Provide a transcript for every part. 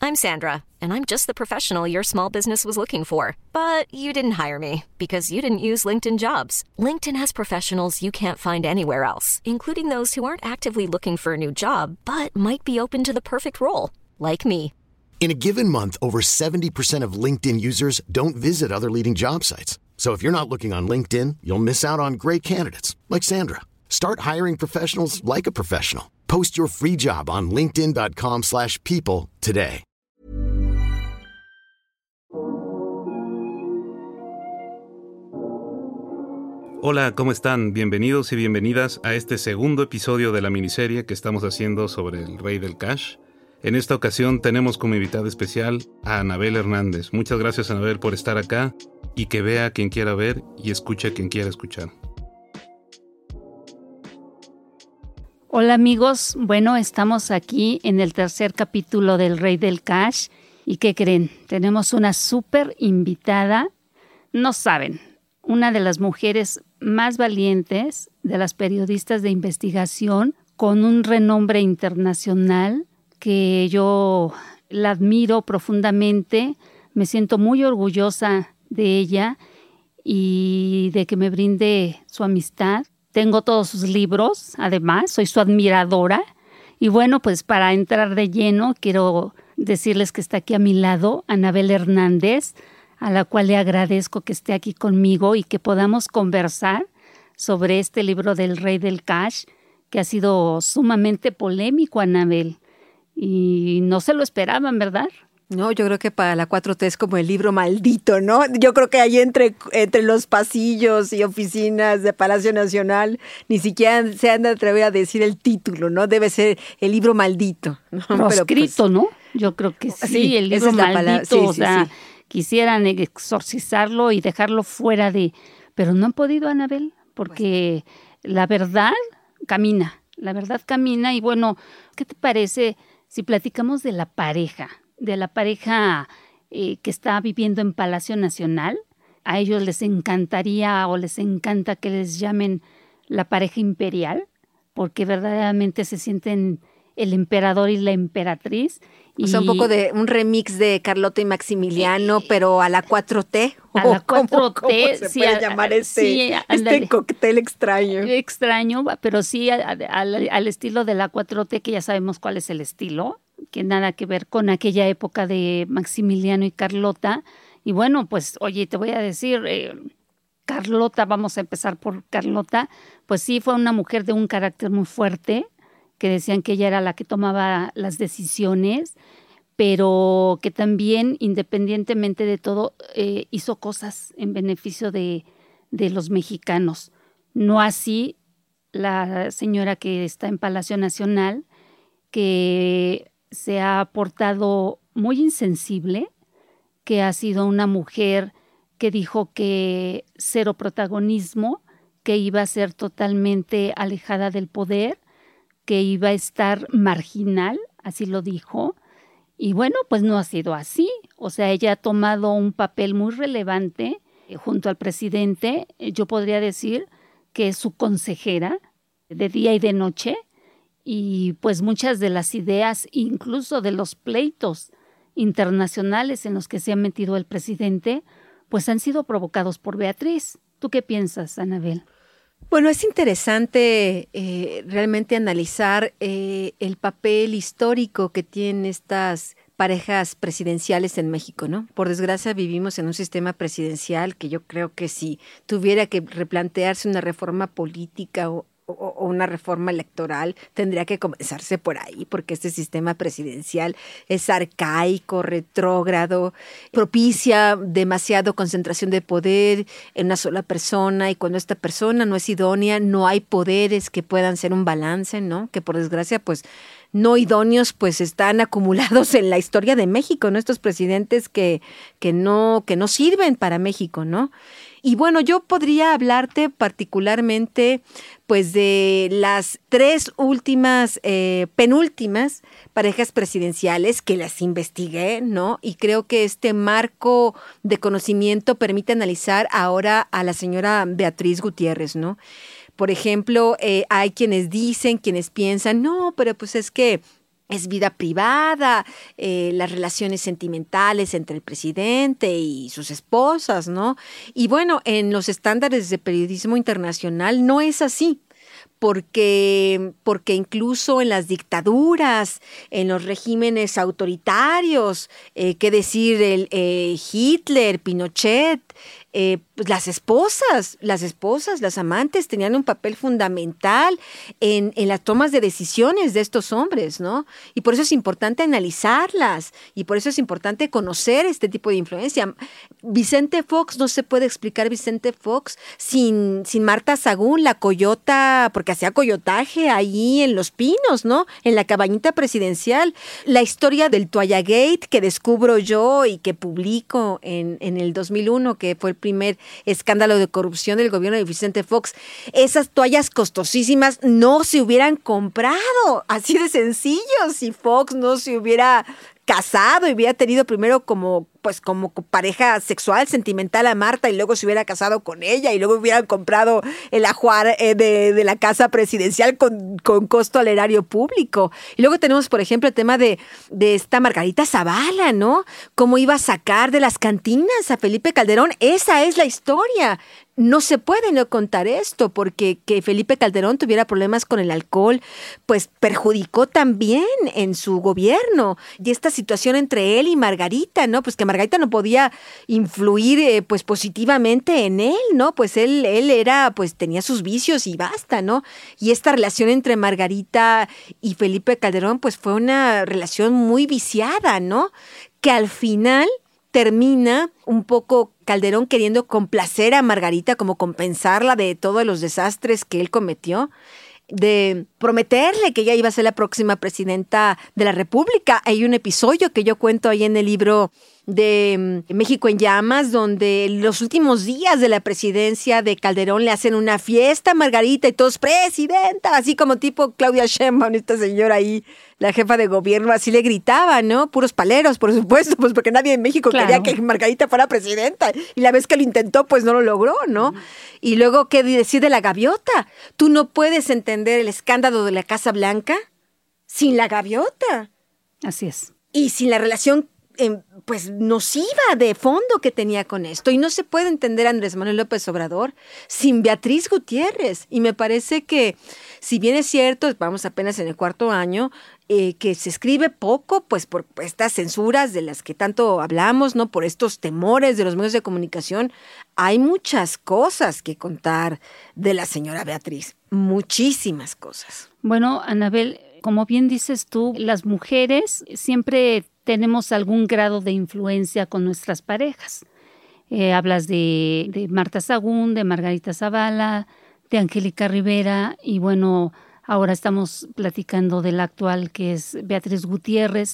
I'm Sandra, and I'm just the professional your small business was looking for. But you didn't hire me because you didn't use LinkedIn Jobs. LinkedIn has professionals you can't find anywhere else, including those who aren't actively looking for a new job, but might be open to the perfect role, like me. In a given month, over 70% of LinkedIn users don't visit other leading job sites. So if you're not looking on LinkedIn, you'll miss out on great candidates like Sandra. Start hiring professionals like a professional. Post your free job on linkedin.com/people today. Hola, ¿cómo están? Bienvenidos y bienvenidas a este segundo episodio de la miniserie que estamos haciendo sobre el Rey del Cash. En esta ocasión tenemos como invitada especial a Anabel Hernández. Muchas gracias, Anabel, por estar acá y que vea a quien quiera ver y escuche a quien quiera escuchar. Hola amigos, bueno, estamos aquí en el tercer capítulo del Rey del Cash. ¿Y qué creen? Tenemos una súper invitada. No saben, una de las mujeres más valientes de las periodistas de investigación con un renombre internacional que yo la admiro profundamente. Me siento muy orgullosa de ella y de que me brinde su amistad. Tengo todos sus libros, además, soy su admiradora. Y bueno, pues para entrar de lleno, quiero decirles que está aquí a mi lado Anabel Hernández, a la cual le agradezco que esté aquí conmigo y que podamos conversar sobre este libro del Rey del Cash, que ha sido sumamente polémico, Anabel. Y no se lo esperaban, ¿verdad? No, yo creo que para la 4T es como el libro maldito, ¿no? Yo creo que ahí entre los pasillos y oficinas de Palacio Nacional ni siquiera se han de atrever a decir el título, ¿no? Debe ser el libro maldito, ¿no? Proscrito, pues, ¿no? Yo creo que sí, el libro maldito, sí, quisieran exorcizarlo y dejarlo fuera de... Pero no han podido, Anabel, porque la verdad camina y bueno, ¿qué te parece si platicamos de la pareja que está viviendo en Palacio Nacional? A ellos les encantaría o les encanta que les llamen la pareja imperial, porque verdaderamente se sienten el emperador y la emperatriz. O sea, un poco de un remix de Carlota y Maximiliano, pero a la 4T. A la 4T. ¿Cómo se puede llamar este cóctel extraño? Extraño, pero sí al estilo de la 4T, que ya sabemos cuál es el estilo, que nada que ver con aquella época de Maximiliano y Carlota. Y bueno, pues, oye, te voy a decir, Carlota, vamos a empezar por Carlota, pues sí fue una mujer de un carácter muy fuerte, que decían que ella era la que tomaba las decisiones, pero que también, independientemente de todo, hizo cosas en beneficio de los mexicanos. No así la señora que está en Palacio Nacional, que se ha portado muy insensible, que ha sido una mujer que dijo que cero protagonismo, que iba a ser totalmente alejada del poder, que iba a estar marginal, así lo dijo. Y bueno, pues no ha sido así. O sea, ella ha tomado un papel muy relevante junto al presidente. Yo podría decir que es su consejera de día y de noche. Y pues muchas de las ideas, incluso de los pleitos internacionales en los que se ha metido el presidente, pues han sido provocados por Beatriz. ¿Tú qué piensas, Anabel? Bueno, es interesante realmente analizar el papel histórico que tienen estas parejas presidenciales en México, ¿no? Por desgracia vivimos en un sistema presidencial que yo creo que si tuviera que replantearse una reforma política o una reforma electoral, tendría que comenzarse por ahí, porque este sistema presidencial es arcaico, retrógrado, propicia demasiado concentración de poder en una sola persona, y cuando esta persona no es idónea, no hay poderes que puedan ser un balance, ¿no? Que por desgracia, pues, no idóneos, pues están acumulados en la historia de México, ¿no? Estos presidentes que no sirven para México, ¿no? Y bueno, yo podría hablarte particularmente pues de las tres penúltimas parejas presidenciales que las investigué, ¿no? Y creo que este marco de conocimiento permite analizar ahora a la señora Beatriz Gutiérrez, ¿no? Por ejemplo, hay quienes piensan, no, pero pues es que es vida privada, las relaciones sentimentales entre el presidente y sus esposas, ¿no? Y bueno, en los estándares de periodismo internacional no es así. Porque incluso en las dictaduras, en los regímenes autoritarios, qué decir, Hitler, Pinochet, pues las esposas, las amantes tenían un papel fundamental en las tomas de decisiones de estos hombres, ¿no? Y por eso es importante analizarlas y por eso es importante conocer este tipo de influencia. Vicente Fox, no se puede explicar Vicente Fox sin Marta Sagún, la coyota, porque hacía coyotaje ahí en Los Pinos, ¿no? En la cabañita presidencial. La historia del Toalla Gate que descubro yo y que publico en el 2001, que fue el primer escándalo de corrupción del gobierno de Vicente Fox. Esas toallas costosísimas no se hubieran comprado, así de sencillo, si Fox no se hubiera casado y hubiera tenido primero como pareja sexual, sentimental a Marta y luego se hubiera casado con ella y luego hubieran comprado el ajuar de la casa presidencial con costo al erario público. Y luego tenemos, por ejemplo, el tema de esta Margarita Zavala, ¿no? Cómo iba a sacar de las cantinas a Felipe Calderón. Esa es la historia. No se puede no contar esto, porque que Felipe Calderón tuviera problemas con el alcohol, pues perjudicó también en su gobierno. Y esta situación entre él y Margarita, ¿no? Pues que Margarita no podía influir pues positivamente en él, ¿no? Pues él era, pues tenía sus vicios y basta, ¿no? Y esta relación entre Margarita y Felipe Calderón, pues fue una relación muy viciada, ¿no? Que al final termina un poco Calderón queriendo complacer a Margarita, como compensarla de todos los desastres que él cometió, de prometerle que ella iba a ser la próxima presidenta de la República. Hay un episodio que yo cuento ahí en el libro de México en Llamas, donde los últimos días de la presidencia de Calderón le hacen una fiesta a Margarita y todos, presidenta, así como tipo Claudia Sheinbaum, esta señora ahí, la jefa de gobierno, así le gritaba, ¿no? Puros paleros, por supuesto, pues porque nadie en México quería que Margarita fuera presidenta. Y la vez que lo intentó, pues no lo logró, ¿no? Y luego, ¿qué decir de la gaviota? Tú no puedes entender el escándalo de la Casa Blanca sin la gaviota. Así es. Y sin la relación pues nociva de fondo que tenía con esto. Y no se puede entender a Andrés Manuel López Obrador sin Beatriz Gutiérrez. Y me parece que, si bien es cierto, vamos apenas en el 4º año, que se escribe poco, pues por estas censuras de las que tanto hablamos, ¿no? Por estos temores de los medios de comunicación, hay muchas cosas que contar de la señora Beatriz. Muchísimas cosas. Bueno, Anabel, como bien dices tú, las mujeres siempre tenemos algún grado de influencia con nuestras parejas. Hablas de Marta Sagún, de Margarita Zavala, de Angélica Rivera y bueno, ahora estamos platicando de la actual que es Beatriz Gutiérrez,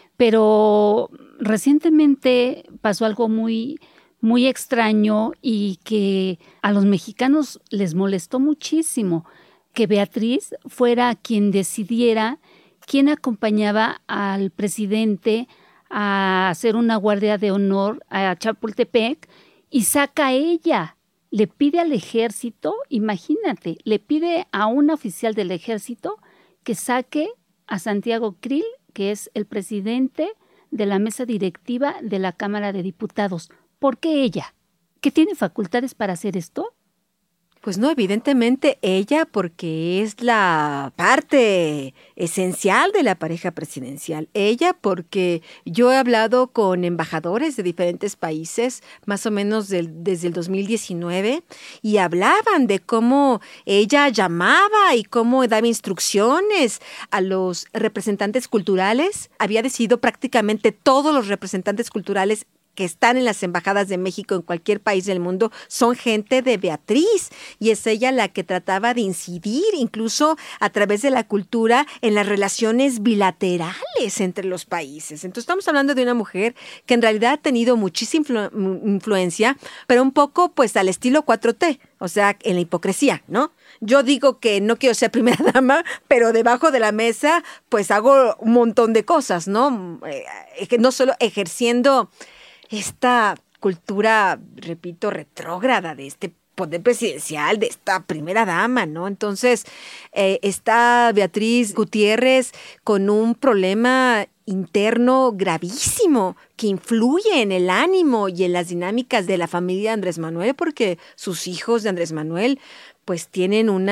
pero recientemente pasó algo muy, muy extraño y que a los mexicanos les molestó muchísimo, que Beatriz fuera quien decidiera quién acompañaba al presidente a hacer una guardia de honor a Chapultepec y saca a ella. Le pide al ejército, imagínate, le pide a un oficial del ejército que saque a Santiago Krill, que es el presidente de la mesa directiva de la Cámara de Diputados. ¿Por qué ella? ¿Que tiene facultades para hacer esto? Pues no, evidentemente ella, porque es la parte esencial de la pareja presidencial. Ella, porque yo he hablado con embajadores de diferentes países, más o menos desde el 2019, y hablaban de cómo ella llamaba y cómo daba instrucciones a los representantes culturales. Había decidido prácticamente todos los representantes culturales que están en las embajadas de México en cualquier país del mundo son gente de Beatriz, y es ella la que trataba de incidir incluso a través de la cultura en las relaciones bilaterales entre los países. Entonces estamos hablando de una mujer que en realidad ha tenido muchísima influencia, pero un poco pues al estilo 4T, o sea, en la hipocresía, ¿no? Yo digo que no quiero ser primera dama, pero debajo de la mesa pues hago un montón de cosas, ¿no? No solo ejerciendo esta cultura, repito, retrógrada de este poder presidencial de esta primera dama, ¿no? Entonces, está Beatriz Gutiérrez con un problema interno gravísimo que influye en el ánimo y en las dinámicas de la familia de Andrés Manuel, porque sus hijos de Andrés Manuel pues tienen un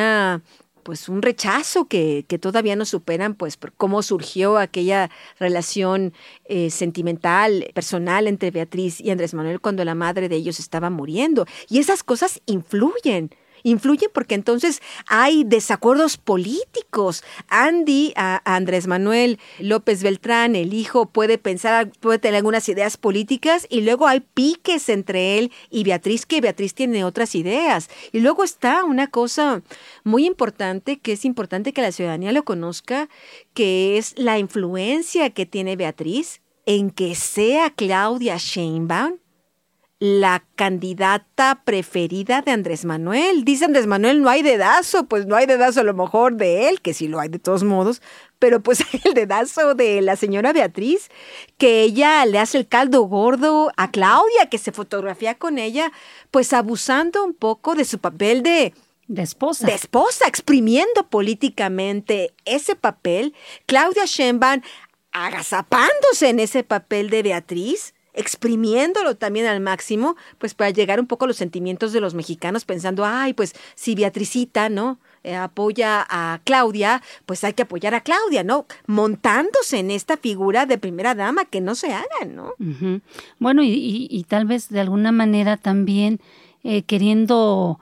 rechazo que todavía no superan, pues, por cómo surgió aquella relación sentimental, personal entre Beatriz y Andrés Manuel cuando la madre de ellos estaba muriendo. Y esas cosas influyen porque entonces hay desacuerdos políticos. Andy, a Andrés Manuel López Beltrán, el hijo, puede tener algunas ideas políticas y luego hay piques entre él y Beatriz, que Beatriz tiene otras ideas. Y luego está una cosa muy importante, que es importante que la ciudadanía lo conozca, que es la influencia que tiene Beatriz en que sea Claudia Sheinbaum la candidata preferida de Andrés Manuel. Dice Andrés Manuel, no hay dedazo, pues no hay dedazo a lo mejor de él, que sí lo hay de todos modos, pero pues hay el dedazo de la señora Beatriz, que ella le hace el caldo gordo a Claudia, que se fotografía con ella, pues abusando un poco de su papel de esposa. De esposa, exprimiendo políticamente ese papel. Claudia Sheinbaum agazapándose en ese papel de Beatriz, exprimiéndolo también al máximo, pues para llegar un poco a los sentimientos de los mexicanos, pensando, ay, pues si Beatricita, ¿no?, apoya a Claudia, pues hay que apoyar a Claudia, ¿no? Montándose en esta figura de primera dama, que no se hagan, ¿no? Uh-huh. Bueno, y tal vez de alguna manera también queriendo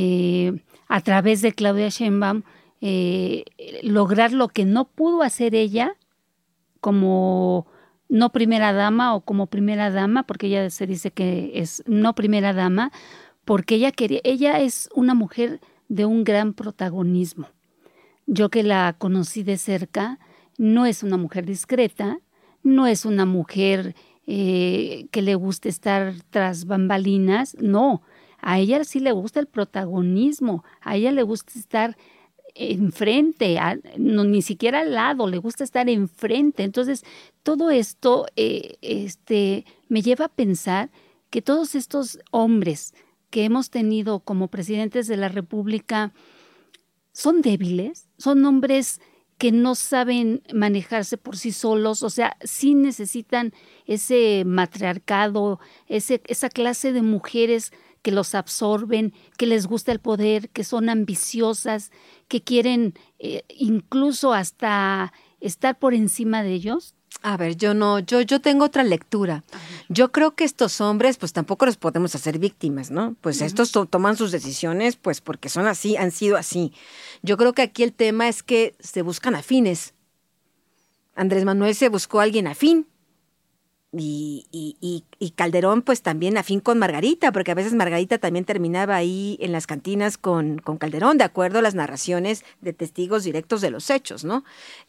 a través de Claudia Sheinbaum lograr lo que no pudo hacer ella como no primera dama o como primera dama, porque ella se dice que es no primera dama, porque ella es una mujer de un gran protagonismo. Yo que la conocí de cerca, no es una mujer discreta, no es una mujer que le guste estar tras bambalinas, no, a ella sí le gusta el protagonismo, a ella le gusta estar enfrente, no, ni siquiera al lado, le gusta estar enfrente. Entonces, todo esto me lleva a pensar que todos estos hombres que hemos tenido como presidentes de la República son débiles, son hombres que no saben manejarse por sí solos, o sea, sí necesitan ese matriarcado, esa clase de mujeres que los absorben, que les gusta el poder, que son ambiciosas, que quieren incluso hasta estar por encima de ellos. A ver, yo tengo otra lectura. Yo creo que estos hombres, pues tampoco los podemos hacer víctimas, ¿no? Pues estos toman sus decisiones, pues porque son así, han sido así. Yo creo que aquí el tema es que se buscan afines. Andrés Manuel se buscó a alguien afín. Y Calderón pues también afín con Margarita, porque a veces Margarita también terminaba ahí en las cantinas con Calderón, de acuerdo a las narraciones de testigos directos de los hechos, ¿no?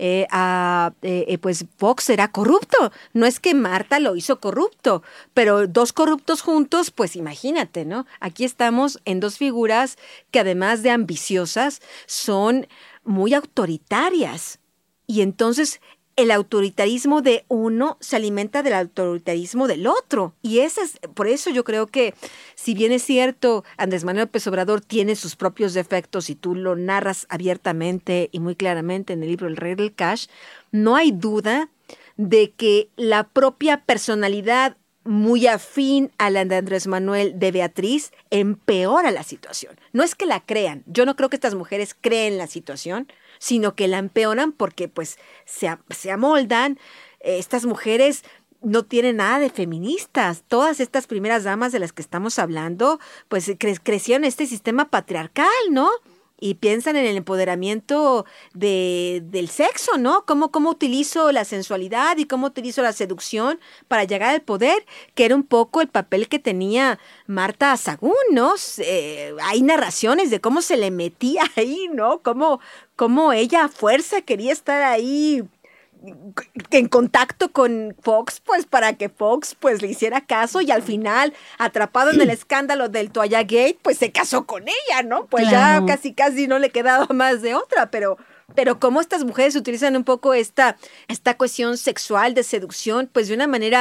Pues Fox era corrupto, no es que Marta lo hizo corrupto, pero dos corruptos juntos, pues imagínate, ¿no? Aquí estamos en dos figuras que además de ambiciosas son muy autoritarias, y entonces el autoritarismo de uno se alimenta del autoritarismo del otro. Y por eso yo creo que, si bien es cierto, Andrés Manuel López Obrador tiene sus propios defectos y tú lo narras abiertamente y muy claramente en el libro El Rey del Cash, no hay duda de que la propia personalidad muy afín a la de Andrés Manuel de Beatriz empeora la situación. No es que la crean. Yo no creo que estas mujeres creen la situación, sino que la empeoran porque pues se amoldan. Estas mujeres no tienen nada de feministas. Todas estas primeras damas de las que estamos hablando, pues crecieron en este sistema patriarcal, ¿no? Y piensan en el empoderamiento del sexo, ¿no? ¿Cómo utilizo la sensualidad y cómo utilizo la seducción para llegar al poder? Que era un poco el papel que tenía Marta Sahagún, ¿no? Hay narraciones de cómo se le metía ahí, ¿no? Cómo ella a fuerza quería estar ahí en contacto con Fox, pues para que Fox pues le hiciera caso, y al final, atrapado en el escándalo del Toalla Gate, pues se casó con ella, ¿no? Pues claro, ya casi no le quedaba más de otra, pero cómo estas mujeres utilizan un poco esta cuestión sexual de seducción, pues de una manera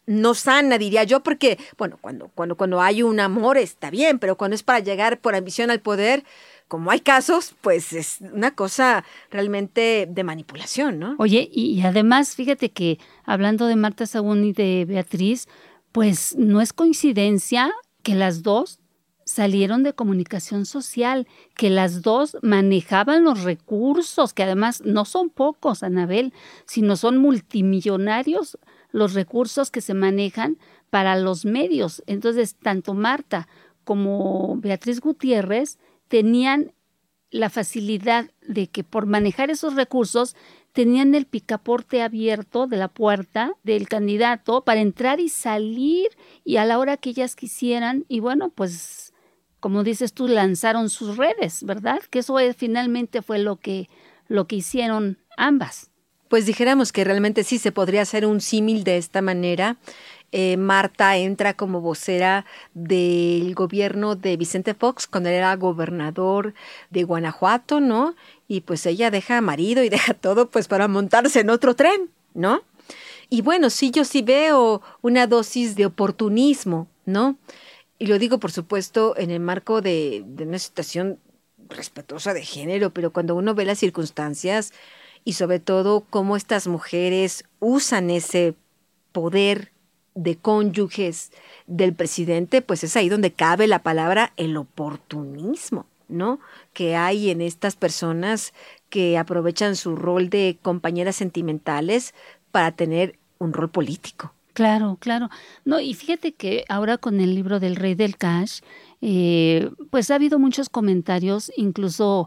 no sana, diría yo, porque, bueno, cuando hay un amor está bien, pero cuando es para llegar por ambición al poder, como hay casos, pues es una cosa realmente de manipulación, ¿no? Oye, y además, fíjate que hablando de Marta Sagún y de Beatriz, pues no es coincidencia que las dos salieron de comunicación social, que las dos manejaban los recursos, que además no son pocos, Anabel, sino son multimillonarios los recursos que se manejan para los medios. Entonces, tanto Marta como Beatriz Gutiérrez tenían la facilidad de que por manejar esos recursos tenían el picaporte abierto de la puerta del candidato para entrar y salir y a la hora que ellas quisieran. Y bueno, pues como dices tú, lanzaron sus redes, ¿verdad? Que eso finalmente fue lo que hicieron ambas. Pues dijéramos que realmente sí se podría hacer un símil de esta manera. Marta entra como vocera del gobierno de Vicente Fox cuando él era gobernador de Guanajuato, ¿no? Y pues ella deja marido y deja todo pues para montarse en otro tren, ¿no? Y bueno, sí, yo sí veo una dosis de oportunismo, ¿no? Y lo digo, por supuesto, en el marco de una situación respetuosa de género, pero cuando uno ve las circunstancias y sobre todo cómo estas mujeres usan ese poder de cónyuges del presidente, pues es ahí donde cabe la palabra el oportunismo, ¿no? Que hay en estas personas que aprovechan su rol de compañeras sentimentales para tener un rol político. Claro, claro. No, y fíjate que ahora con el libro del Rey del Cash, pues ha habido muchos comentarios, incluso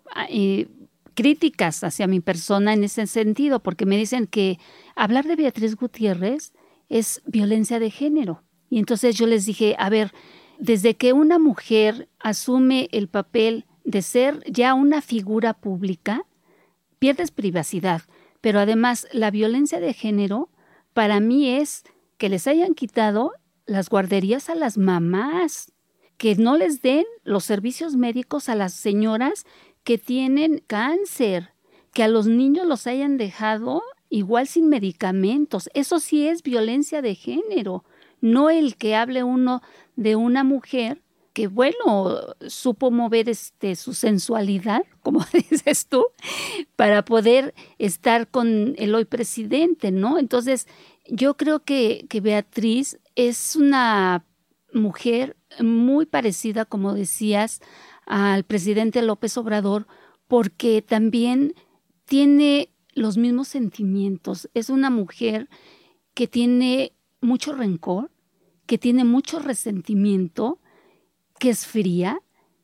críticas hacia mi persona en ese sentido, porque me dicen que hablar de Beatriz Gutiérrez es violencia de género. Y entonces yo les dije, a ver, desde que una mujer asume el papel de ser ya una figura pública, pierdes privacidad. Pero además, la violencia de género para mí es que les hayan quitado las guarderías a las mamás, que no les den los servicios médicos a las señoras que tienen cáncer, que a los niños los hayan dejado igual sin medicamentos. Eso sí es violencia de género, no el que hable uno de una mujer que, bueno, supo mover su sensualidad, como dices tú, para poder estar con el hoy presidente, ¿no? Entonces, yo creo que Beatriz es una mujer muy parecida, como decías, al presidente López Obrador, porque también tiene los mismos sentimientos. Es una mujer que tiene mucho rencor, que tiene mucho resentimiento, que es fría,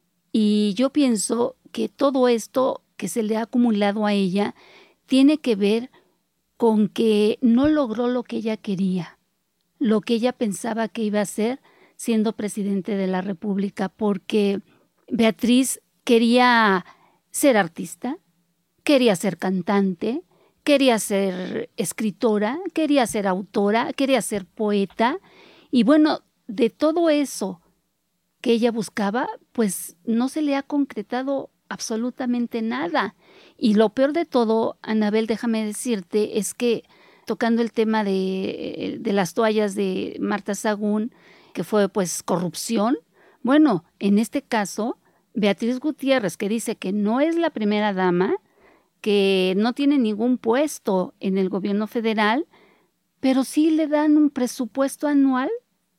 y yo pienso que todo esto que se le ha acumulado a ella tiene que ver con que no logró lo que ella quería, lo que ella pensaba que iba a hacer siendo presidente de la República, porque Beatriz quería ser artista, quería ser cantante, quería ser escritora, quería ser autora, quería ser poeta, y bueno, de todo eso que ella buscaba, pues no se le ha concretado absolutamente nada. Y lo peor de todo, Anabel, déjame decirte, es que tocando el tema de las toallas de Marta Sagún, que fue pues corrupción, bueno, en este caso, Beatriz Gutiérrez, que dice que no es la primera dama, que no tiene ningún puesto en el gobierno federal, pero sí le dan un presupuesto anual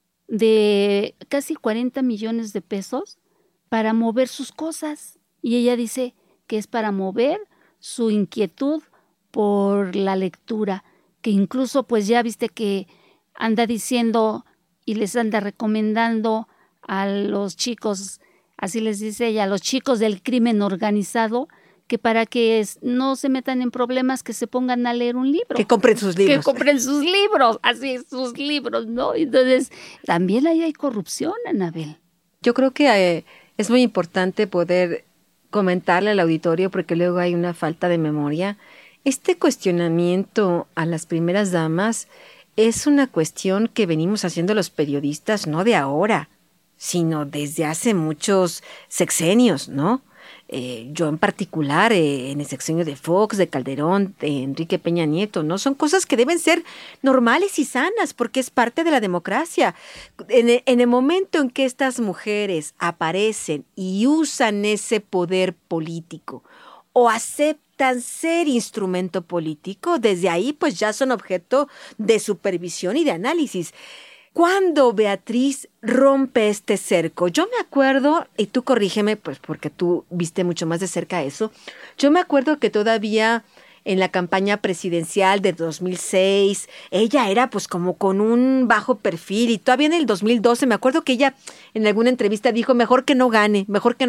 de casi 40 millones de pesos para mover sus cosas. Y ella dice que es para mover su inquietud por la lectura, que incluso pues ya viste que anda diciendo y les anda recomendando a los chicos, así les dice ella, a los chicos del crimen organizado, que para que no se metan en problemas, que se pongan a leer un libro. Que compren sus libros. Que compren sus libros, así sus libros, ¿no? Entonces, también ahí hay corrupción, Anabel. Yo creo que es muy importante poder comentarle al auditorio, porque luego hay una falta de memoria. Este cuestionamiento a las primeras damas es una cuestión que venimos haciendo los periodistas no de ahora, sino desde hace muchos sexenios, ¿no? Yo en particular, en el sexenio de Fox, de Calderón, de Enrique Peña Nieto, ¿no? Son cosas que deben ser normales y sanas porque es parte de la democracia. En el momento en que estas mujeres aparecen y usan ese poder político o aceptan ser instrumento político, desde ahí pues ya son objeto de supervisión y de análisis. ¿Cuándo Beatriz rompe este cerco? Yo me acuerdo, y tú corrígeme, pues porque tú viste mucho más de cerca eso, yo me acuerdo que todavía en la campaña presidencial de 2006, ella era pues como con un bajo perfil, y todavía en el 2012 me acuerdo que ella en alguna entrevista dijo mejor que no gane,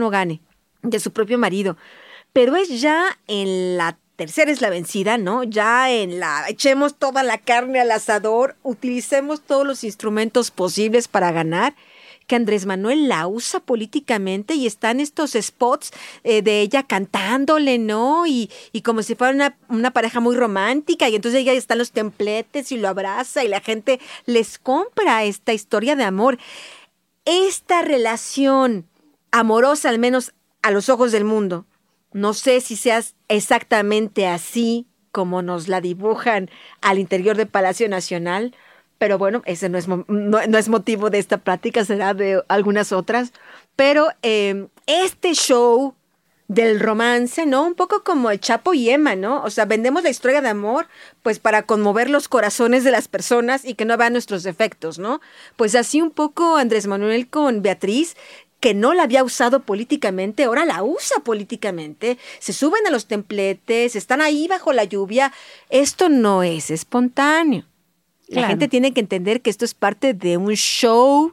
de su propio marido. Pero es ya en la tercera es la vencida, ¿no? Ya echemos toda la carne al asador, utilicemos todos los instrumentos posibles para ganar, que Andrés Manuel la usa políticamente y están estos spots de ella cantándole, ¿no? Y como si fuera una pareja muy romántica, y entonces ella está en los templetes y lo abraza y la gente les compra esta historia de amor. Esta relación amorosa, al menos a los ojos del mundo, no sé si seas exactamente así como nos la dibujan al interior del Palacio Nacional, pero bueno, ese no es motivo de esta plática, será de algunas otras. Pero este show del romance, ¿no? Un poco como el Chapo y Emma, ¿no? O sea, vendemos la historia de amor pues para conmover los corazones de las personas y que no vean nuestros defectos, ¿no? Pues así un poco Andrés Manuel con Beatriz, que no la había usado políticamente, ahora la usa políticamente, se suben a los templetes, están ahí bajo la lluvia. Esto no es espontáneo. Claro. La gente tiene que entender que esto es parte de un show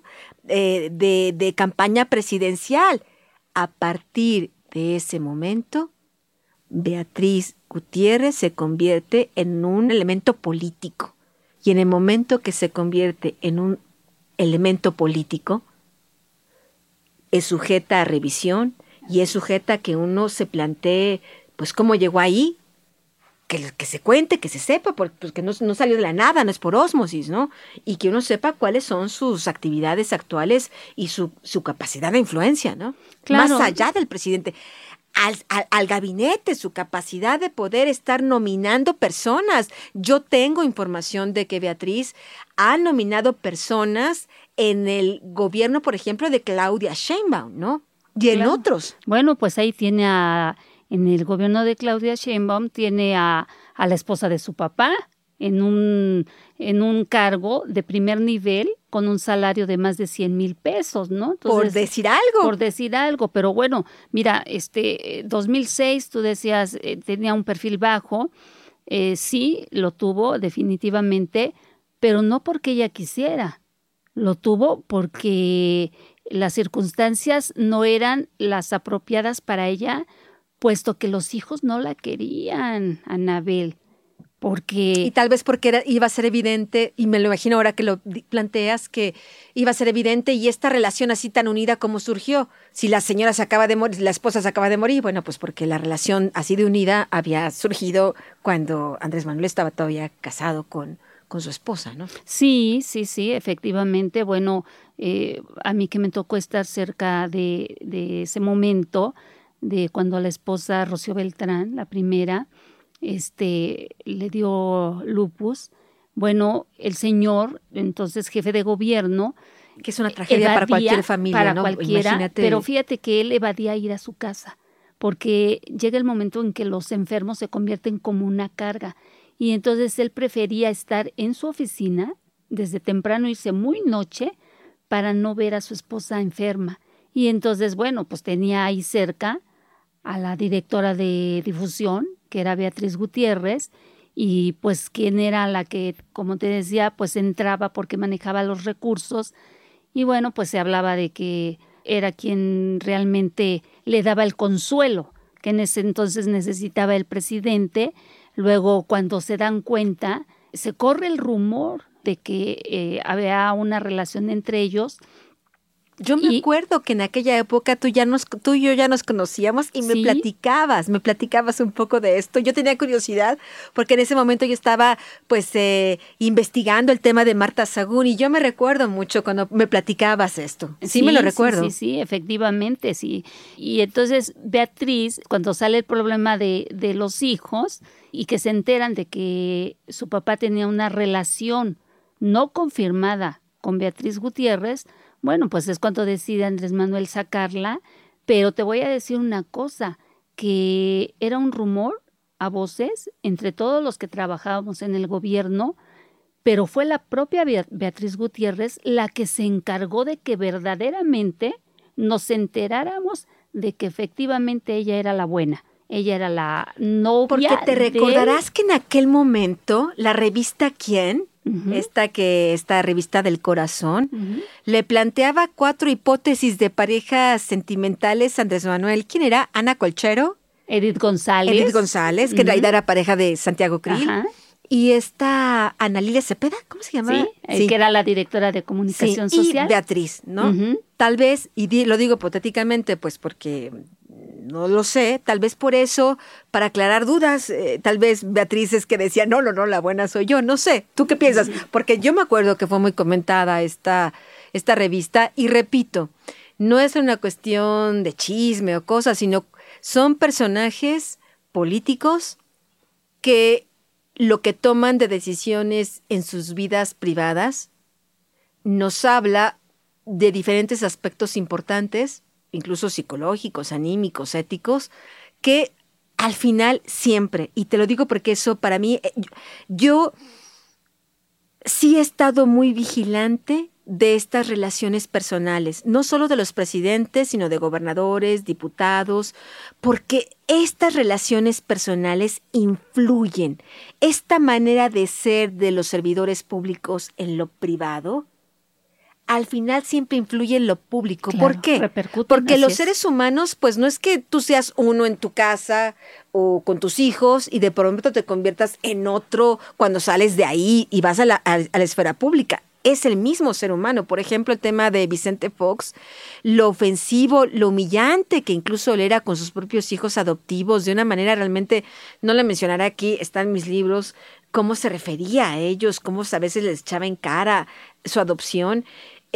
de campaña presidencial. A partir de ese momento, Beatriz Gutiérrez se convierte en un elemento político. Y en el momento que se convierte en un elemento político, es sujeta a revisión y es sujeta a que uno se plantee, pues, cómo llegó ahí, que se cuente, que se sepa, porque no salió de la nada, no es por ósmosis, ¿no? Y que uno sepa cuáles son sus actividades actuales y su capacidad de influencia, ¿no? Claro. Más allá del presidente, al gabinete, su capacidad de poder estar nominando personas. Yo tengo información de que Beatriz ha nominado personas en el gobierno, por ejemplo, de Claudia Sheinbaum, ¿no? Y en otros. Bueno, pues ahí tiene en el gobierno de Claudia Sheinbaum, tiene a la esposa de su papá en un cargo de primer nivel con un salario de más de 100,000 pesos, ¿no? Entonces, por decir algo. Por decir algo, pero bueno, mira, 2006 tú decías tenía un perfil bajo, sí, lo tuvo definitivamente, pero no porque ella quisiera, lo tuvo porque las circunstancias no eran las apropiadas para ella, puesto que los hijos no la querían, Anabel. Y tal vez porque iba a ser evidente, y me lo imagino ahora que lo planteas, que iba a ser evidente, y esta relación así tan unida como surgió. Si la señora se acaba de morir, la esposa se acaba de morir, bueno, pues porque la relación así de unida había surgido cuando Andrés Manuel estaba todavía casado con su esposa, ¿no? Sí, efectivamente. Bueno, a mí que me tocó estar cerca de ese momento, de cuando la esposa Rocío Beltrán, la primera, le dio lupus. Bueno, el señor, entonces jefe de gobierno, que es una tragedia para cualquier familia, para ¿no? Cualquiera, imagínate. Pero fíjate que él evadía ir a su casa, porque llega el momento en que los enfermos se convierten como una carga, y entonces él prefería estar en su oficina desde temprano, irse muy noche para no ver a su esposa enferma. Y entonces, bueno, pues tenía ahí cerca a la directora de difusión, que era Beatriz Gutiérrez, y pues quien era la que, como te decía, pues entraba porque manejaba los recursos, y bueno, pues se hablaba de que era quien realmente le daba el consuelo que en ese entonces necesitaba el presidente. Luego, cuando se dan cuenta, se corre el rumor de que había una relación entre ellos, Yo me acuerdo que en aquella época tú y yo ya nos conocíamos y ¿Sí? me platicabas un poco de esto. Yo tenía curiosidad porque en ese momento yo estaba pues investigando el tema de Marta Sagún y yo me recuerdo mucho cuando me platicabas esto. Sí, me lo recuerdo. Sí, efectivamente, sí. Y entonces Beatriz, cuando sale el problema de los hijos y que se enteran de que su papá tenía una relación no confirmada con Beatriz Gutiérrez, bueno, pues es cuando decide Andrés Manuel sacarla, pero te voy a decir una cosa, que era un rumor a voces entre todos los que trabajábamos en el gobierno, pero fue la propia Beatriz Gutiérrez la que se encargó de que verdaderamente nos enteráramos de que efectivamente ella era la buena. Ella era la novia. Porque te recordarás que en aquel momento la revista ¿Quién? Esta revista del corazón, le planteaba 4 hipótesis de parejas sentimentales a Andrés Manuel. ¿Quién era? ¿Ana Colchero? Edith González, que en realidad era pareja de Santiago Krill. Ajá. Y esta Ana Lilia Cepeda, ¿cómo se llama? Sí, que era la directora de comunicación social. Y Beatriz, ¿no? Tal vez, y lo digo hipotéticamente, pues porque no lo sé, tal vez por eso, para aclarar dudas, tal vez Beatriz es que decía, no, la buena soy yo, no sé. ¿Tú qué piensas? Porque yo me acuerdo que fue muy comentada esta revista, y repito, no es una cuestión de chisme o cosas, sino son personajes políticos que lo que toman de decisiones en sus vidas privadas nos habla de diferentes aspectos importantes, incluso psicológicos, anímicos, éticos, que al final siempre, y te lo digo porque eso para mí, yo sí he estado muy vigilante de estas relaciones personales, no solo de los presidentes, sino de gobernadores, diputados, porque estas relaciones personales influyen. Esta manera de ser de los servidores públicos en lo privado, al final siempre influye en lo público. Claro, ¿por qué? repercuten, Porque los es. seres humanos, pues no es que tú seas uno en tu casa o con tus hijos y de pronto te conviertas en otro cuando sales de ahí y vas a la esfera pública. Es el mismo ser humano. Por ejemplo, el tema de Vicente Fox, lo ofensivo, lo humillante que incluso él era con sus propios hijos adoptivos, de una manera realmente, no la mencionaré aquí, está en mis libros, cómo se refería a ellos, cómo a veces les echaba en cara su adopción.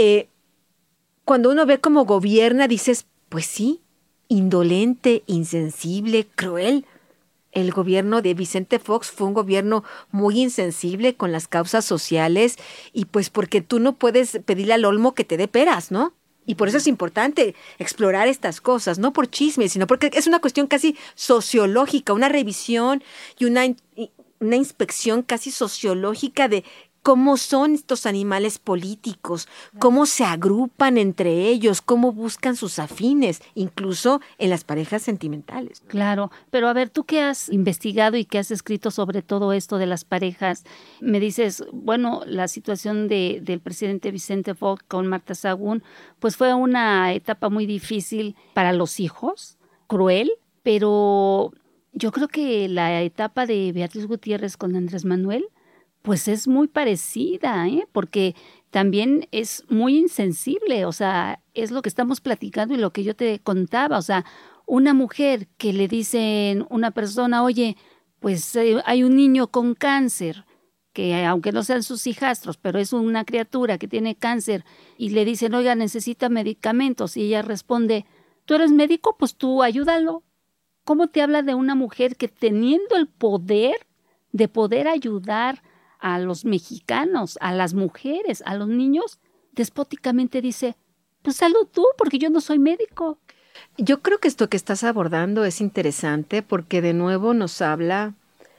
Cuando uno ve cómo gobierna, dices, pues sí, indolente, insensible, cruel. El gobierno de Vicente Fox fue un gobierno muy insensible con las causas sociales y pues porque tú no puedes pedirle al olmo que te dé peras, ¿no? Y por eso es importante explorar estas cosas, no por chisme, sino porque es una cuestión casi sociológica, una revisión y una inspección casi sociológica de cómo son estos animales políticos, cómo se agrupan entre ellos, cómo buscan sus afines, incluso en las parejas sentimentales. Claro, pero a ver, tú que has investigado y que has escrito sobre todo esto de las parejas, me dices, bueno, la situación del presidente Vicente Fox con Marta Sagún, pues fue una etapa muy difícil para los hijos, cruel, pero yo creo que la etapa de Beatriz Gutiérrez con Andrés Manuel, pues es muy parecida, porque también es muy insensible, o sea, es lo que estamos platicando y lo que yo te contaba, o sea, una mujer que le dicen una persona, oye, pues hay un niño con cáncer, que aunque no sean sus hijastros, pero es una criatura que tiene cáncer, y le dicen, oiga, necesita medicamentos, y ella responde, ¿tú eres médico? Pues tú ayúdalo. ¿Cómo te habla de una mujer que teniendo el poder de poder ayudar a los mexicanos, a las mujeres, a los niños, despóticamente dice, pues hazlo tú, porque yo no soy médico? Yo creo que esto que estás abordando es interesante porque de nuevo nos habla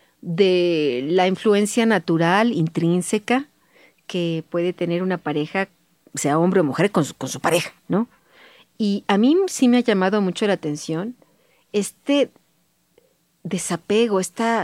de la influencia natural, intrínseca, que puede tener una pareja, sea hombre o mujer, con su pareja, ¿no? Y a mí sí me ha llamado mucho la atención este desapego,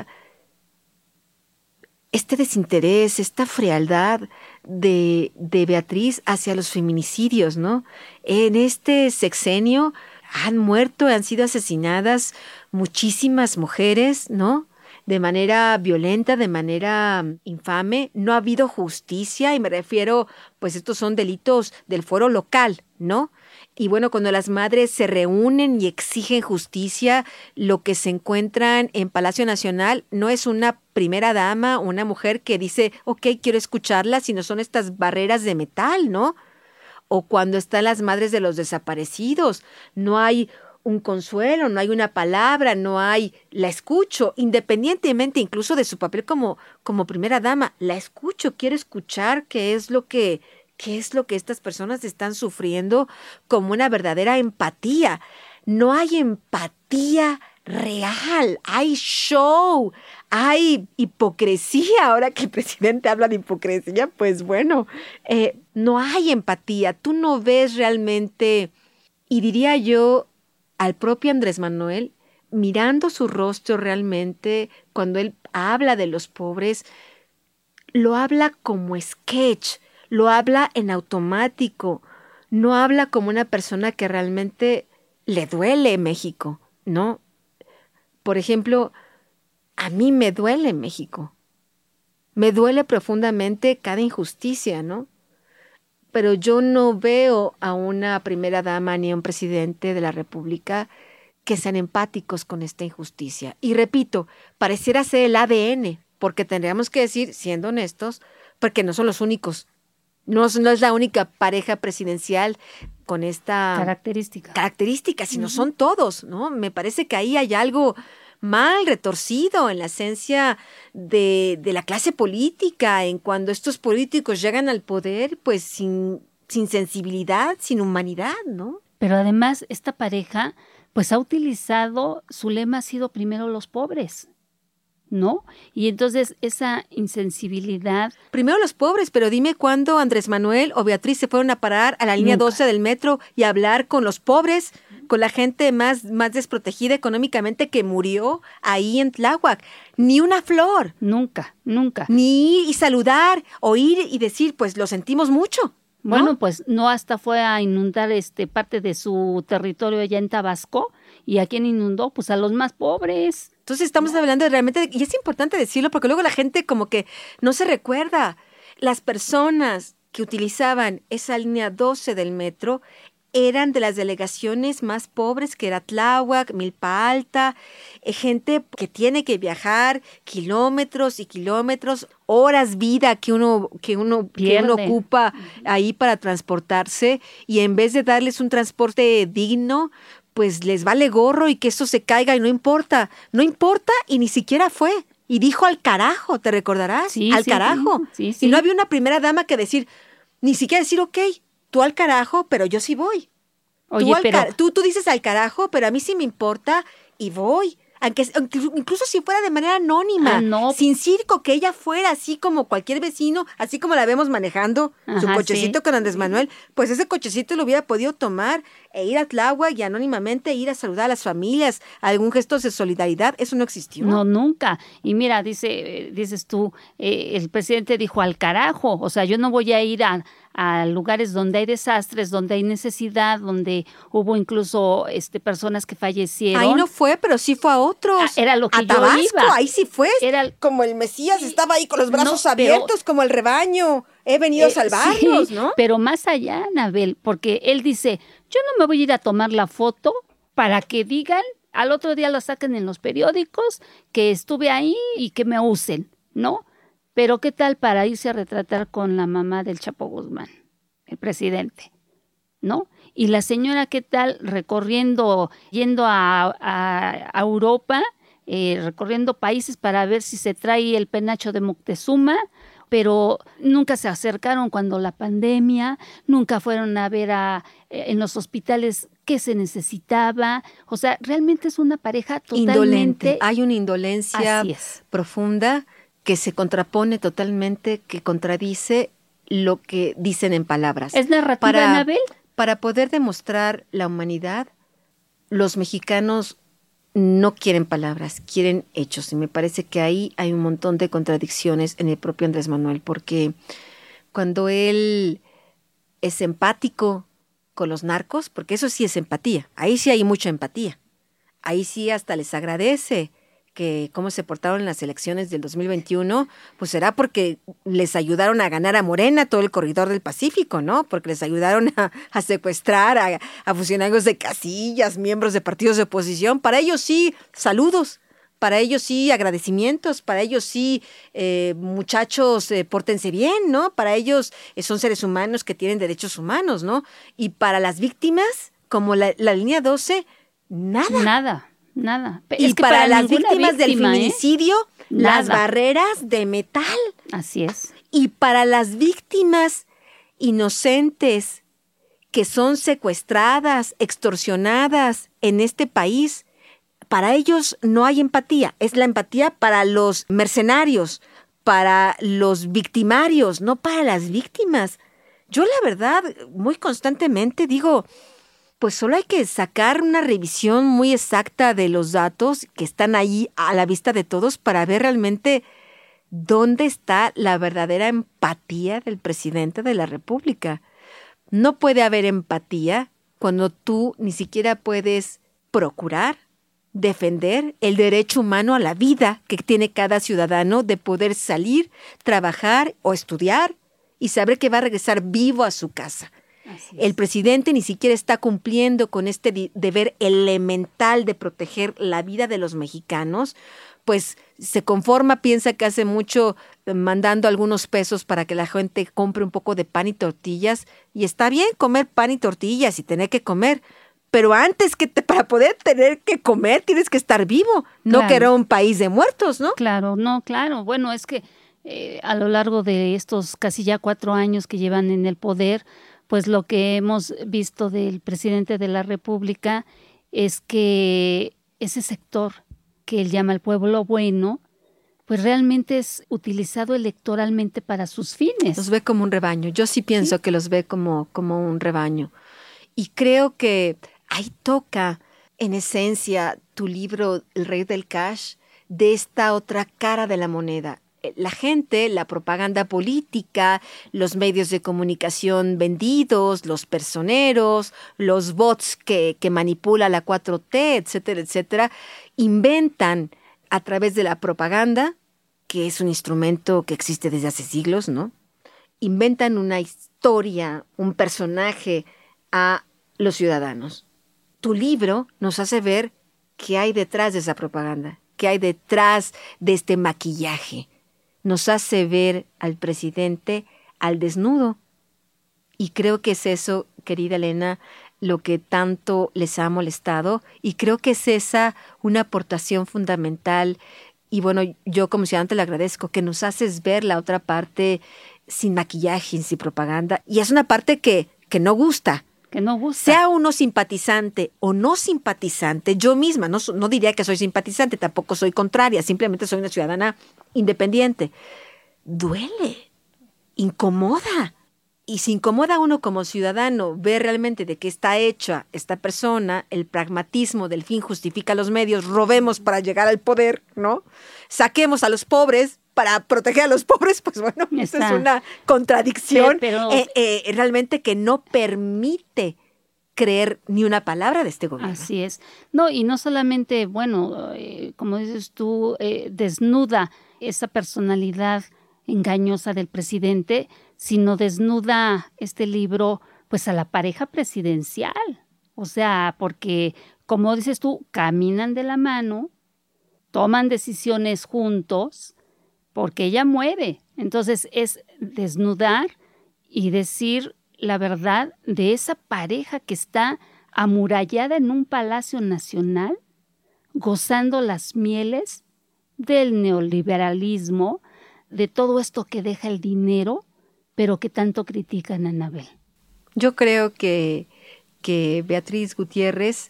este desinterés, esta frialdad de Beatriz hacia los feminicidios, ¿no? En este sexenio han sido asesinadas muchísimas mujeres, ¿no? de manera violenta, de manera infame. No ha habido justicia y me refiero, pues estos son delitos del fuero local, ¿no? Y bueno, cuando las madres se reúnen y exigen justicia, lo que se encuentran en Palacio Nacional no es una primera dama, una mujer que dice, ok, quiero escucharla, sino son estas barreras de metal, ¿no? O cuando están las madres de los desaparecidos, no hay un consuelo, no hay una palabra, no hay, la escucho, independientemente incluso de su papel como primera dama, la escucho, quiero escuchar qué es lo que estas personas están sufriendo, como una verdadera empatía. No hay empatía real, hay show, hay hipocresía. Ahora que el presidente habla de hipocresía, pues bueno, no hay empatía. Tú no ves realmente, y diría yo, al propio Andrés Manuel, mirando su rostro realmente, cuando él habla de los pobres, lo habla como sketch, lo habla en automático, no habla como una persona que realmente le duele México, ¿no? Por ejemplo, a mí me duele México, me duele profundamente cada injusticia, ¿no? Pero yo no veo a una primera dama ni a un presidente de la República que sean empáticos con esta injusticia. Y repito, pareciera ser el ADN, porque tendríamos que decir, siendo honestos, porque no son los únicos. No es la única pareja presidencial con esta característica, sino son todos, ¿no? Me parece que ahí hay algo mal retorcido en la esencia de la clase política, en cuando estos políticos llegan al poder, pues sin sensibilidad, sin humanidad, ¿no? Pero además esta pareja, pues ha utilizado, su lema ha sido primero los pobres, ¿no? Y entonces esa insensibilidad. Primero los pobres, pero dime cuándo Andrés Manuel o Beatriz se fueron a parar a la línea 12 del metro y a hablar con los pobres, con la gente más desprotegida económicamente que murió ahí en Tláhuac. Ni una flor. Nunca. Ni ir y saludar, o ir y decir, pues lo sentimos mucho. ¿No? Bueno, pues no, hasta fue a inundar parte de su territorio allá en Tabasco. ¿Y a quién inundó? Pues a los más pobres. Entonces estamos hablando de realmente, y es importante decirlo porque luego la gente como que no se recuerda. Las personas que utilizaban esa línea 12 del metro eran de las delegaciones más pobres, que era Tláhuac, Milpa Alta, gente que tiene que viajar kilómetros y kilómetros, horas vida que uno ocupa ahí para transportarse, y en vez de darles un transporte digno, pues les vale gorro y que eso se caiga y no importa y ni siquiera fue. Y dijo al carajo, ¿te recordarás? Sí, al carajo. Sí. Y no había una primera dama que decir, ni siquiera decir, ok, tú al carajo, pero yo sí voy. Oye, tú dices al carajo, pero a mí sí me importa y voy. Aunque incluso si fuera de manera anónima, sin circo, que ella fuera así como cualquier vecino, así como la vemos manejando su cochecito con Andrés Manuel, pues ese cochecito lo hubiera podido tomar e ir a Tláhuac y anónimamente ir a saludar a las familias, algún gesto de solidaridad. Eso no existió. No, nunca. Y mira, dices tú, el presidente dijo al carajo, o sea, yo no voy a ir a lugares donde hay desastres, donde hay necesidad, donde hubo incluso personas que fallecieron. Ahí no fue, pero sí fue a otros. Era lo que a Tabasco, yo iba. Ahí sí fue. Como el Mesías estaba ahí con los brazos abiertos, como el rebaño. He venido a salvarlos, ¿no? Pero más allá, Anabel, porque él dice, yo no me voy a ir a tomar la foto para que digan, al otro día lo saquen en los periódicos, que estuve ahí y que me usen, ¿no? Pero ¿qué tal para irse a retratar con la mamá del Chapo Guzmán, el presidente, ¿no? Y la señora, ¿qué tal yendo a Europa, recorriendo países para ver si se trae el penacho de Moctezuma? Pero nunca se acercaron cuando la pandemia, nunca fueron a ver en los hospitales qué se necesitaba. O sea, realmente es una pareja totalmente indolente. Hay una indolencia profunda que se contrapone totalmente, que contradice lo que dicen en palabras. ¿Es narrativa, Anabel? Para poder demostrar la humanidad, los mexicanos no quieren palabras, quieren hechos. Y me parece que ahí hay un montón de contradicciones en el propio Andrés Manuel, porque cuando él es empático con los narcos, porque eso sí es empatía, ahí sí hay mucha empatía, ahí sí hasta les agradece que cómo se portaron en las elecciones del 2021, pues será porque les ayudaron a ganar a Morena todo el corredor del Pacífico, ¿no? Porque les ayudaron a secuestrar a funcionarios de casillas, miembros de partidos de oposición. Para ellos sí, saludos. Para ellos sí, agradecimientos. Para ellos sí, muchachos, pórtense bien, ¿no? Para ellos son seres humanos que tienen derechos humanos, ¿no? Y para las víctimas, como la línea 12, nada. Nada. Y para las víctimas del feminicidio, las barreras de metal. Así es. Y para las víctimas inocentes que son secuestradas, extorsionadas en este país, para ellos no hay empatía. Es la empatía para los mercenarios, para los victimarios, no para las víctimas. Yo la verdad, muy constantemente digo, pues solo hay que sacar una revisión muy exacta de los datos que están ahí a la vista de todos para ver realmente dónde está la verdadera empatía del presidente de la República. No puede haber empatía cuando tú ni siquiera puedes procurar, defender el derecho humano a la vida que tiene cada ciudadano de poder salir, trabajar o estudiar y saber que va a regresar vivo a su casa. El presidente ni siquiera está cumpliendo con este deber elemental de proteger la vida de los mexicanos, pues se conforma, piensa que hace mucho mandando algunos pesos para que la gente compre un poco de pan y tortillas, y está bien comer pan y tortillas y tener que comer, pero antes para poder tener que comer tienes que estar vivo, no Claro. que era un país de muertos, ¿no? Claro, no, claro. Bueno, es que a lo largo de estos casi ya 4 años que llevan en el poder, pues lo que hemos visto del presidente de la República es que ese sector que él llama el pueblo bueno, pues realmente es utilizado electoralmente para sus fines. Los ve como un rebaño. Yo sí pienso que los ve como un rebaño. Y creo que ahí toca, en esencia, tu libro El Rey del Cash, de esta otra cara de la moneda. La gente, la propaganda política, los medios de comunicación vendidos, los personeros, los bots que manipula la 4T, etcétera, etcétera, inventan a través de la propaganda, que es un instrumento que existe desde hace siglos, ¿no? Inventan una historia, un personaje a los ciudadanos. Tu libro nos hace ver qué hay detrás de esa propaganda, qué hay detrás de este maquillaje. Nos hace ver al presidente al desnudo. Y creo que es eso, querida Elena, lo que tanto les ha molestado. Y creo que es esa una aportación fundamental. Y bueno, yo como ciudadana te le agradezco que nos haces ver la otra parte sin maquillaje, sin propaganda. Y es una parte que no gusta. Que no gusta. Sea uno simpatizante o no simpatizante, yo misma no diría que soy simpatizante, tampoco soy contraria, simplemente soy una ciudadana independiente. Duele, incomoda. Y si incomoda a uno como ciudadano ver realmente de qué está hecha esta persona, el pragmatismo del fin justifica los medios, robemos para llegar al poder, ¿no? Saquemos a los pobres para proteger a los pobres, pues bueno, esa es una contradicción pero realmente que no permite creer ni una palabra de este gobierno. Así es. No, y no solamente, bueno, como dices tú, desnuda esa personalidad engañosa del presidente, sino desnuda este libro pues a la pareja presidencial. O sea, porque como dices tú, caminan de la mano, toman decisiones juntos, porque ella muere. Entonces es desnudar y decir la verdad de esa pareja que está amurallada en un palacio nacional, gozando las mieles del neoliberalismo, de todo esto que deja el dinero, pero que tanto critican a Anabel. Yo creo que Beatriz Gutiérrez,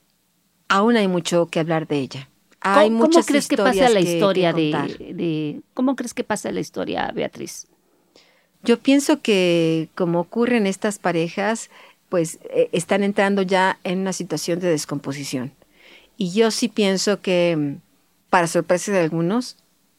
aún hay mucho que hablar de ella. Hay ¿Cómo crees que pasa la historia ¿Cómo crees que pasa la historia, Beatriz? Yo pienso que, como ocurre en estas parejas, pues están entrando ya en una situación de descomposición. Y yo sí pienso que, para sorpresa de algunos,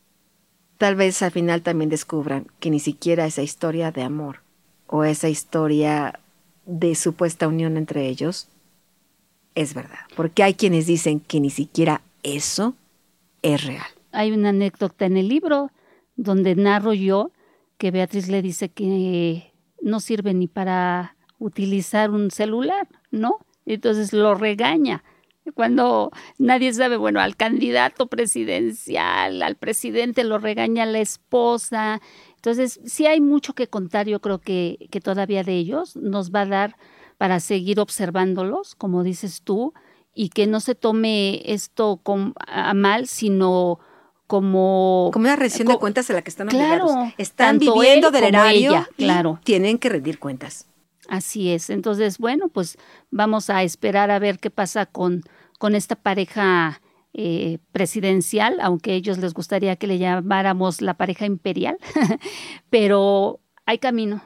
tal vez al final también descubran que ni siquiera esa historia de amor o esa historia de supuesta unión entre ellos es verdad. Porque hay quienes dicen que ni siquiera eso es real. Hay una anécdota en el libro donde narro yo que Beatriz le dice que no sirve ni para utilizar un celular, ¿no? Entonces lo regaña. Cuando nadie sabe, bueno, al candidato presidencial, al presidente lo regaña la esposa. Entonces, sí hay mucho que contar, yo creo que todavía de ellos nos va a dar para seguir observándolos, como dices tú, y que no se tome esto a mal, sino como una rendición de cuentas a la que están claro, obligados. Están viviendo del erario ella, claro. Y tienen que rendir cuentas. Así es. Entonces, bueno, pues vamos a esperar a ver qué pasa con esta pareja presidencial, aunque a ellos les gustaría que le llamáramos la pareja imperial, pero hay camino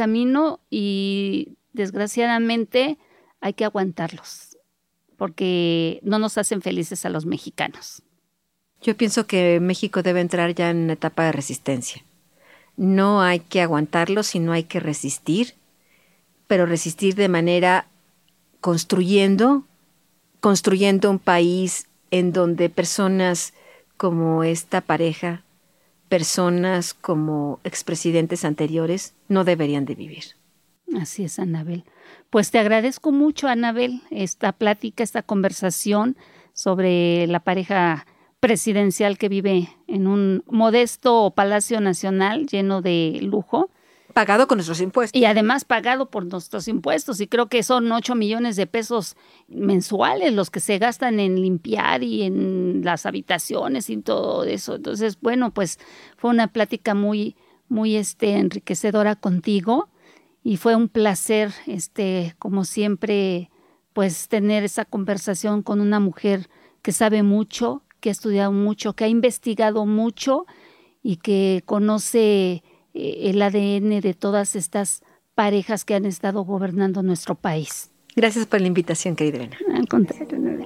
y desgraciadamente hay que aguantarlos, porque no nos hacen felices a los mexicanos. Yo pienso que México debe entrar ya en una etapa de resistencia. No hay que aguantarlos, sino hay que resistir, pero resistir de manera construyendo un país en donde personas como esta pareja, personas como expresidentes anteriores, no deberían de vivir. Así es, Anabel. Pues te agradezco mucho, Anabel, esta plática, esta conversación sobre la pareja presidencial que vive en un modesto Palacio Nacional lleno de lujo. Pagado con nuestros impuestos. Y además pagado por nuestros impuestos. Y creo que son 8 millones de pesos mensuales los que se gastan en limpiar y en las habitaciones y todo eso. Entonces, bueno, pues fue una plática muy, muy enriquecedora contigo. Y fue un placer, como siempre, pues tener esa conversación con una mujer que sabe mucho, que ha estudiado mucho, que ha investigado mucho y que conoce el ADN de todas estas parejas que han estado gobernando nuestro país. Gracias por la invitación, querida Elena. Al contrario, Anabel.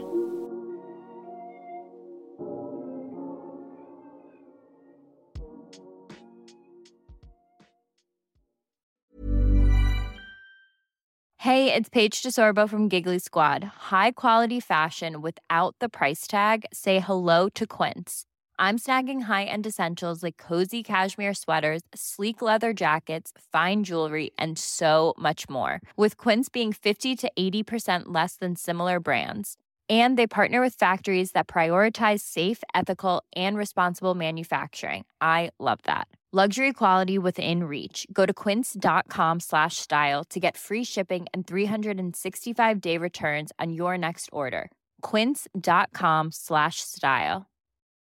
Hey, it's Paige DeSorbo from Giggly Squad. High quality fashion without the price tag. Say hello to Quince. I'm snagging high-end essentials like cozy cashmere sweaters, sleek leather jackets, fine jewelry, and so much more. With Quince being 50 to 80% less than similar brands. And they partner with factories that prioritize safe, ethical, and responsible manufacturing. I love that. Luxury quality within reach. Go to quince.com/style to get free shipping and 365-day returns on your next order. Quince.com/style.